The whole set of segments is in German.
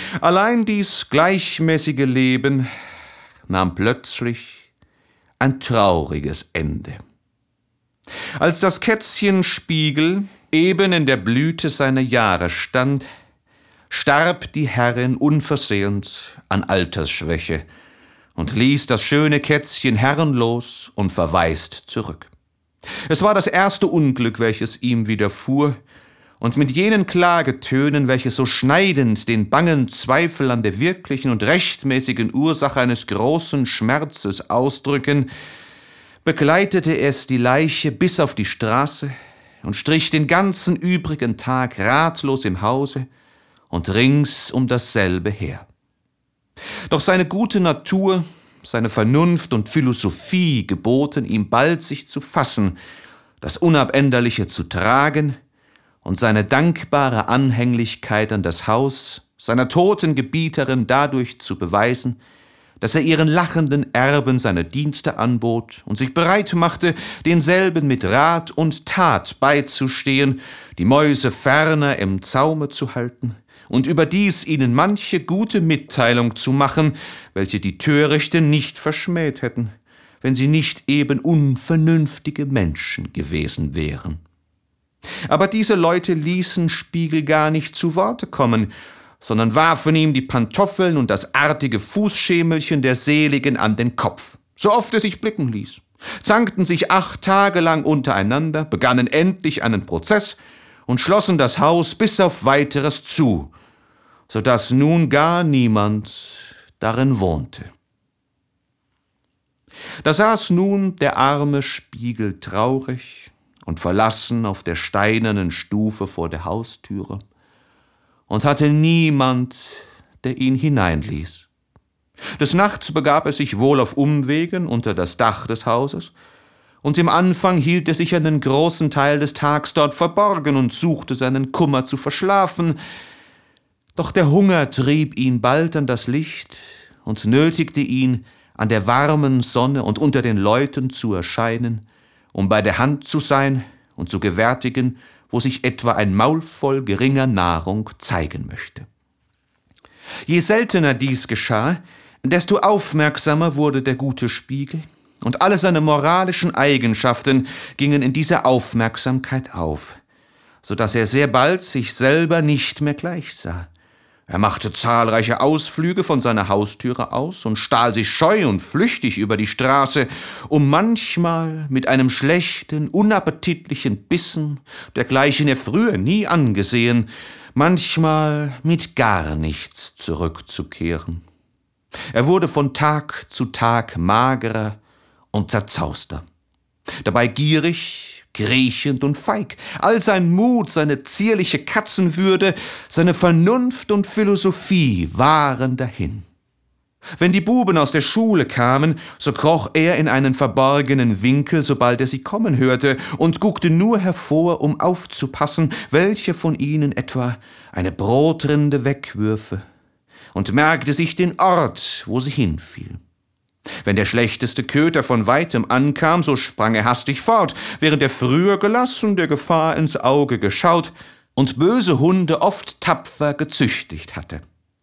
Allein dies gleichmäßige Leben nahm plötzlich ein trauriges Ende. Als das Kätzchen Spiegel eben in der Blüte seiner Jahre stand, starb die Herrin unversehens an Altersschwäche und ließ das schöne Kätzchen herrenlos und verwaist zurück. Es war das erste Unglück, welches ihm widerfuhr, und mit jenen Klagetönen, welche so schneidend den bangen Zweifel an der wirklichen und rechtmäßigen Ursache eines großen Schmerzes ausdrücken, begleitete es die Leiche bis auf die Straße und strich den ganzen übrigen Tag ratlos im Hause und rings um dasselbe her. Doch seine gute Natur, seine Vernunft und Philosophie geboten ihm bald sich zu fassen, das Unabänderliche zu tragen und seine dankbare Anhänglichkeit an das Haus seiner toten Gebieterin dadurch zu beweisen, dass er ihren lachenden Erben seine Dienste anbot und sich bereit machte, denselben mit Rat und Tat beizustehen, die Mäuse ferner im Zaume zu halten und überdies ihnen manche gute Mitteilung zu machen, welche die Törichten nicht verschmäht hätten, wenn sie nicht eben unvernünftige Menschen gewesen wären. Aber diese Leute ließen Spiegel gar nicht zu Worte kommen, sondern warfen ihm die Pantoffeln und das artige Fußschemelchen der Seligen an den Kopf, so oft er sich blicken ließ, zankten sich 8 Tage lang untereinander, begannen endlich einen Prozess und schlossen das Haus bis auf Weiteres zu, so dass nun gar niemand darin wohnte. Da saß nun der arme Spiegel traurig und verlassen auf der steinernen Stufe vor der Haustüre und hatte niemand, der ihn hineinließ. Des Nachts begab er sich wohl auf Umwegen unter das Dach des Hauses, und im Anfang hielt er sich einen großen Teil des Tags dort verborgen und suchte seinen Kummer zu verschlafen. Doch der Hunger trieb ihn bald an das Licht und nötigte ihn, an der warmen Sonne und unter den Leuten zu erscheinen, um bei der Hand zu sein und zu gewärtigen, wo sich etwa ein Maul voll geringer Nahrung zeigen möchte. Je seltener dies geschah, desto aufmerksamer wurde der gute Spiegel, und alle seine moralischen Eigenschaften gingen in dieser Aufmerksamkeit auf, so dass er sehr bald sich selber nicht mehr gleichsah. Er machte zahlreiche Ausflüge von seiner Haustüre aus und stahl sich scheu und flüchtig über die Straße, um manchmal mit einem schlechten, unappetitlichen Bissen, dergleichen er früher nie angesehen, manchmal mit gar nichts zurückzukehren. Er wurde von Tag zu Tag magerer und zerzauster, dabei gierig, kriechend und feig. All sein Mut, seine zierliche Katzenwürde, seine Vernunft und Philosophie waren dahin. Wenn die Buben aus der Schule kamen, so kroch er in einen verborgenen Winkel, sobald er sie kommen hörte, und guckte nur hervor, um aufzupassen, welche von ihnen etwa eine Brotrinde wegwürfe, und merkte sich den Ort, wo sie hinfiel. Wenn der schlechteste Köter von weitem ankam, so sprang er hastig fort, während er früher gelassen der Gefahr ins Auge geschaut und böse Hunde oft tapfer gezüchtigt hatte.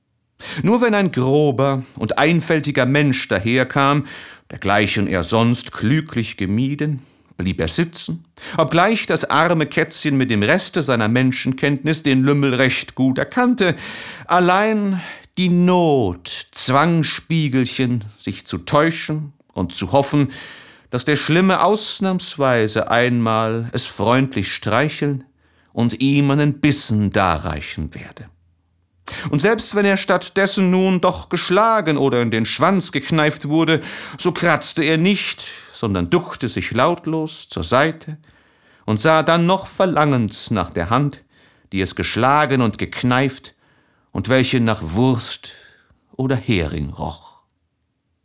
Nur wenn ein grober und einfältiger Mensch daherkam, dergleichen er sonst klüglich gemieden, blieb er sitzen, obgleich das arme Kätzchen mit dem Reste seiner Menschenkenntnis den Lümmel recht gut erkannte. Allein die Not zwang Spiegelchen, sich zu täuschen und zu hoffen, dass der Schlimme ausnahmsweise einmal es freundlich streicheln und ihm einen Bissen darreichen werde. Und selbst wenn er stattdessen nun doch geschlagen oder in den Schwanz gekneift wurde, so kratzte er nicht, sondern duckte sich lautlos zur Seite und sah dann noch verlangend nach der Hand, die es geschlagen und gekneift und welche nach Wurst oder Hering roch.